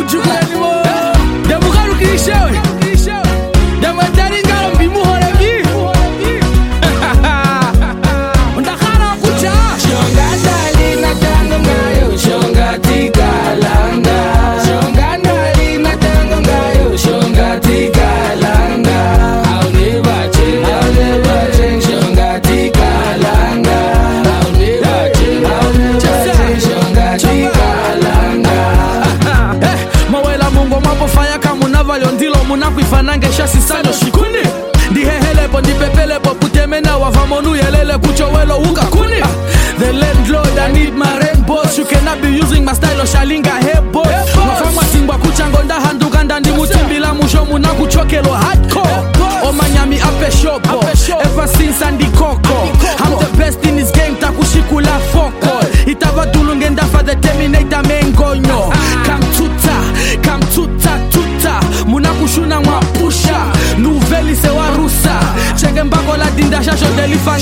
Munakuifanange sano shikuni Dihehelepo, dipepelepo, putemena wavamonu yelele kuchowelo ukakuni The landlord, I need my rainbows. You cannot be using my style of shalinga hebo Mafamwa singwa kuchangonda handuganda ndi mutimbila musho munakuchokelo hardcore Omanyami ape shopo, ever since Andy Coco I'm the best in this game, takushikula foko Itava tulungenda for the terminator mengonyo Come tuta Munakushuna mwa pusha Nouvelle se warusa Chenge mbako la dinda shasho delifange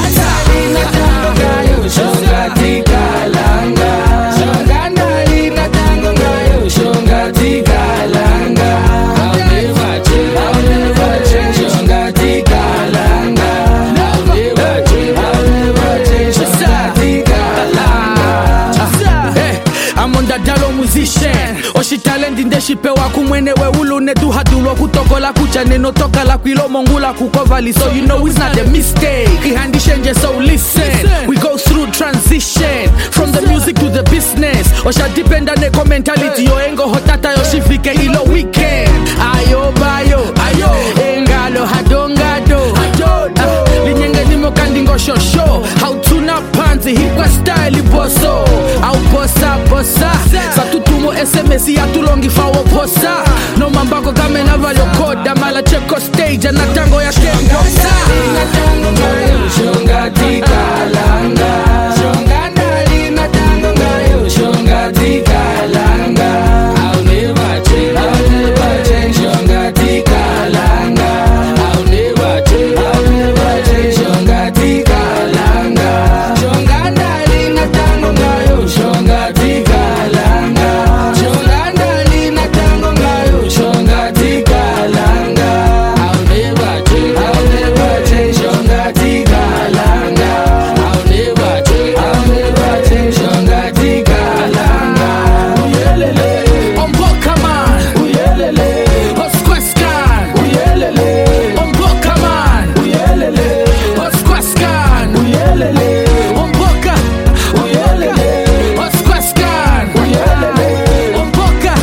Shonga tika langa Shonga lina tango ngayo Shonga tika langa I'll never change Shonga tika langa I'll never change Shonga tika langa Hey, I'm on the dalo musician Oshi talent indeshipewa kumwenewe ulune duhadulo kutokola kucha neno toka la kwilo mongula kukovali So you know it's not a mistake Ihandi shenje so listen We go through transition From the music to the business Osha dependa neko mentality Yo engo hotata yoshifike ilo weekend Ayo bayo Engalo hadongado Linyenge nimo kandingo shosho Hautuna panzi hikwa style boso Au bossa Satutumo SMS ya tulongi fawo posa No mambako kame na valyo koda Mala cheko stage anatango ya kengosa Shonga tika langa Shonga lina tango ngayo Shonga tika langa I'll never change Shonga tika langa I'll never change Shonga tika langa Shonga lina tango ngayo Shonga tika langa Shonga lina tango ngayo Shonga tika langa I'll never change Shonga tika langa I'll never change Shonga tika langa Uyelele Omboka man Uyelele Osquascan Uyelele Omboka man Uyelele Osquascan Uyelele Omboka Uyelele Osquascan Uyelele Omboka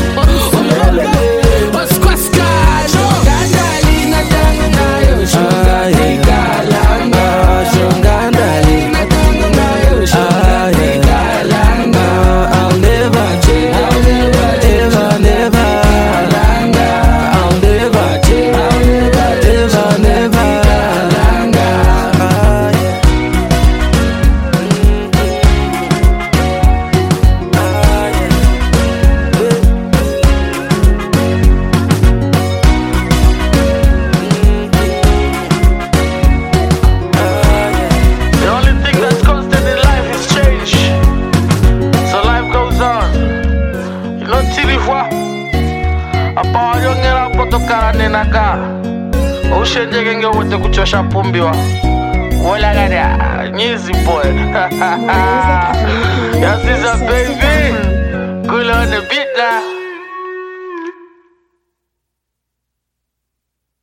Osquascan Shonga lina tango ngayo Shonga tika langa Shonga lina tango ngayo Shonga tika langa I'll never change langa I'll never change langa The only thing that's constant in life is change. So life goes on. You know, tilifwa. Apa yongera protokala nenaka. Ushenje genge wote kuchosha pumbiwa. Wala gada, nyizi boy. Yes, is a baby. Cool on the beat now.